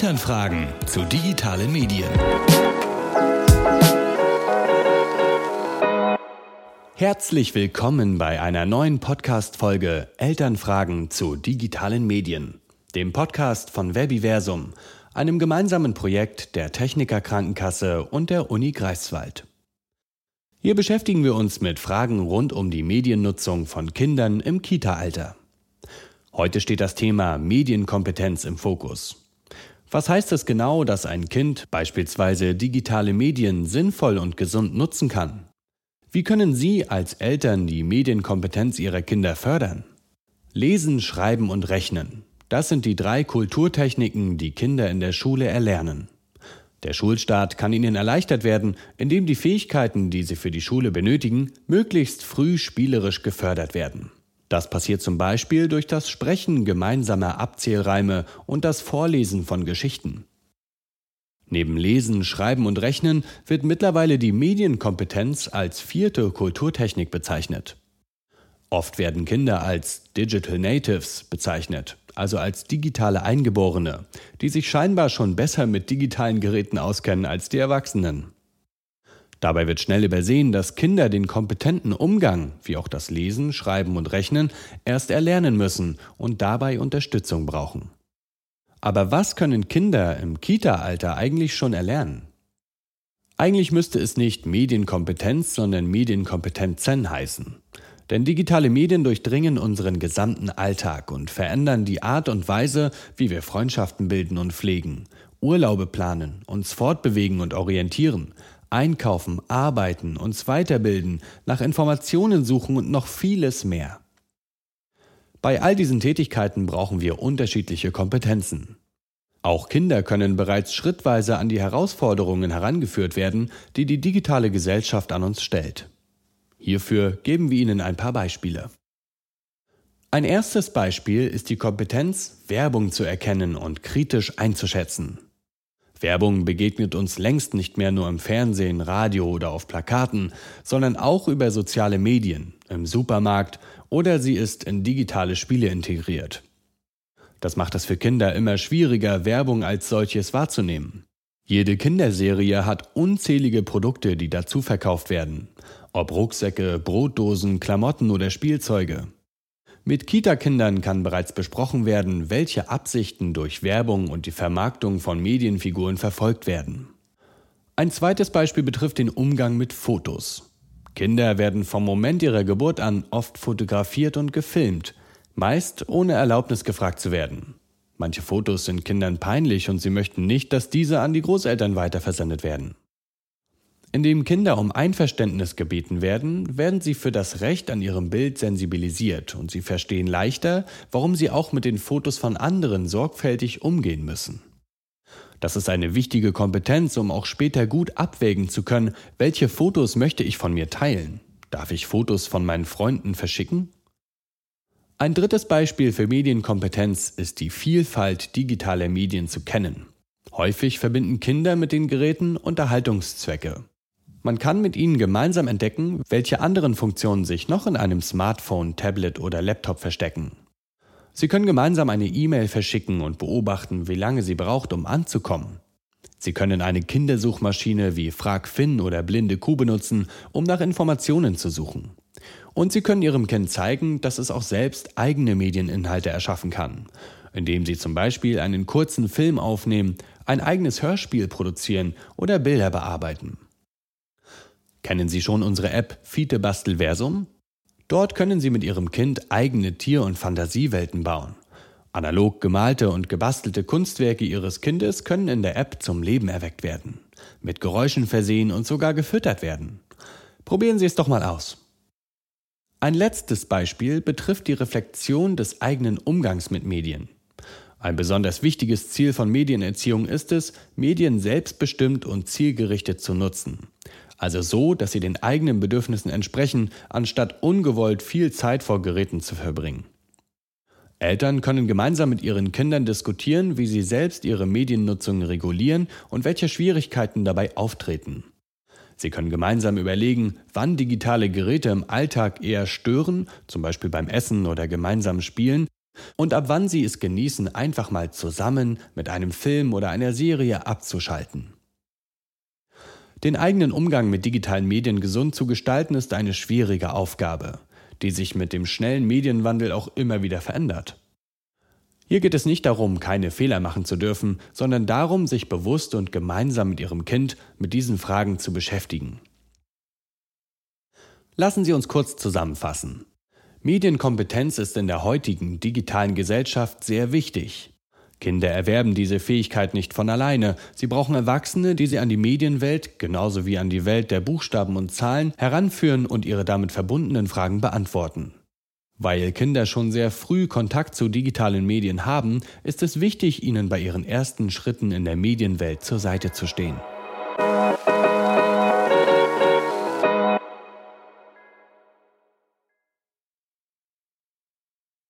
Elternfragen zu digitalen Medien. Herzlich willkommen bei einer neuen Podcast-Folge Elternfragen zu digitalen Medien, dem Podcast von Webiversum, einem gemeinsamen Projekt der Techniker Krankenkasse und der Uni Greifswald. Hier beschäftigen wir uns mit Fragen rund um die Mediennutzung von Kindern im Kita-Alter. Heute steht das Thema Medienkompetenz im Fokus. Was heißt es genau, dass ein Kind beispielsweise digitale Medien sinnvoll und gesund nutzen kann? Wie können Sie als Eltern die Medienkompetenz Ihrer Kinder fördern? Lesen, Schreiben und Rechnen. Das sind die 3 Kulturtechniken, die Kinder in der Schule erlernen. Der Schulstart kann ihnen erleichtert werden, indem die Fähigkeiten, die sie für die Schule benötigen, möglichst früh spielerisch gefördert werden. Das passiert zum Beispiel durch das Sprechen gemeinsamer Abzählreime und das Vorlesen von Geschichten. Neben Lesen, Schreiben und Rechnen wird mittlerweile die Medienkompetenz als 4. Kulturtechnik bezeichnet. Oft werden Kinder als Digital Natives bezeichnet, also als digitale Eingeborene, die sich scheinbar schon besser mit digitalen Geräten auskennen als die Erwachsenen. Dabei wird schnell übersehen, dass Kinder den kompetenten Umgang, wie auch das Lesen, Schreiben und Rechnen, erst erlernen müssen und dabei Unterstützung brauchen. Aber was können Kinder im Kita-Alter eigentlich schon erlernen? Eigentlich müsste es nicht Medienkompetenz, sondern Medienkompetenzen heißen. Denn digitale Medien durchdringen unseren gesamten Alltag und verändern die Art und Weise, wie wir Freundschaften bilden und pflegen, Urlaube planen, uns fortbewegen und orientieren, einkaufen, arbeiten, uns weiterbilden, nach Informationen suchen und noch vieles mehr. Bei all diesen Tätigkeiten brauchen wir unterschiedliche Kompetenzen. Auch Kinder können bereits schrittweise an die Herausforderungen herangeführt werden, die die digitale Gesellschaft an uns stellt. Hierfür geben wir Ihnen ein paar Beispiele. Ein erstes Beispiel ist die Kompetenz, Werbung zu erkennen und kritisch einzuschätzen. Werbung begegnet uns längst nicht mehr nur im Fernsehen, Radio oder auf Plakaten, sondern auch über soziale Medien, im Supermarkt oder sie ist in digitale Spiele integriert. Das macht es für Kinder immer schwieriger, Werbung als solches wahrzunehmen. Jede Kinderserie hat unzählige Produkte, die dazu verkauft werden. Ob Rucksäcke, Brotdosen, Klamotten oder Spielzeuge. Mit Kita-Kindern kann bereits besprochen werden, welche Absichten durch Werbung und die Vermarktung von Medienfiguren verfolgt werden. Ein zweites Beispiel betrifft den Umgang mit Fotos. Kinder werden vom Moment ihrer Geburt an oft fotografiert und gefilmt, meist ohne Erlaubnis gefragt zu werden. Manche Fotos sind Kindern peinlich und sie möchten nicht, dass diese an die Großeltern weiterversendet werden. Indem Kinder um Einverständnis gebeten werden, werden sie für das Recht an ihrem Bild sensibilisiert und sie verstehen leichter, warum sie auch mit den Fotos von anderen sorgfältig umgehen müssen. Das ist eine wichtige Kompetenz, um auch später gut abwägen zu können, welche Fotos möchte ich von mir teilen? Darf ich Fotos von meinen Freunden verschicken? Ein drittes Beispiel für Medienkompetenz ist die Vielfalt digitaler Medien zu kennen. Häufig verbinden Kinder mit den Geräten Unterhaltungszwecke. Man kann mit ihnen gemeinsam entdecken, welche anderen Funktionen sich noch in einem Smartphone, Tablet oder Laptop verstecken. Sie können gemeinsam eine E-Mail verschicken und beobachten, wie lange sie braucht, um anzukommen. Sie können eine Kindersuchmaschine wie FragFin oder Blinde Kuh benutzen, um nach Informationen zu suchen. Und Sie können Ihrem Kind zeigen, dass es auch selbst eigene Medieninhalte erschaffen kann, indem Sie zum Beispiel einen kurzen Film aufnehmen, ein eigenes Hörspiel produzieren oder Bilder bearbeiten. Kennen Sie schon unsere App Fitebastelversum? Dort können Sie mit Ihrem Kind eigene Tier- und Fantasiewelten bauen. Analog gemalte und gebastelte Kunstwerke Ihres Kindes können in der App zum Leben erweckt werden, mit Geräuschen versehen und sogar gefüttert werden. Probieren Sie es doch mal aus. Ein letztes Beispiel betrifft die Reflexion des eigenen Umgangs mit Medien. Ein besonders wichtiges Ziel von Medienerziehung ist es, Medien selbstbestimmt und zielgerichtet zu nutzen. Also so, dass sie den eigenen Bedürfnissen entsprechen, anstatt ungewollt viel Zeit vor Geräten zu verbringen. Eltern können gemeinsam mit ihren Kindern diskutieren, wie sie selbst ihre Mediennutzung regulieren und welche Schwierigkeiten dabei auftreten. Sie können gemeinsam überlegen, wann digitale Geräte im Alltag eher stören, zum Beispiel beim Essen oder gemeinsamen Spielen, Und ab wann sie es genießen, einfach mal zusammen mit einem Film oder einer Serie abzuschalten. Den eigenen Umgang mit digitalen Medien gesund zu gestalten, ist eine schwierige Aufgabe, die sich mit dem schnellen Medienwandel auch immer wieder verändert. Hier geht es nicht darum, keine Fehler machen zu dürfen, sondern darum, sich bewusst und gemeinsam mit Ihrem Kind mit diesen Fragen zu beschäftigen. Lassen Sie uns kurz zusammenfassen. Medienkompetenz ist in der heutigen digitalen Gesellschaft sehr wichtig. Kinder erwerben diese Fähigkeit nicht von alleine. Sie brauchen Erwachsene, die sie an die Medienwelt, genauso wie an die Welt der Buchstaben und Zahlen, heranführen und ihre damit verbundenen Fragen beantworten. Weil Kinder schon sehr früh Kontakt zu digitalen Medien haben, ist es wichtig, ihnen bei ihren ersten Schritten in der Medienwelt zur Seite zu stehen.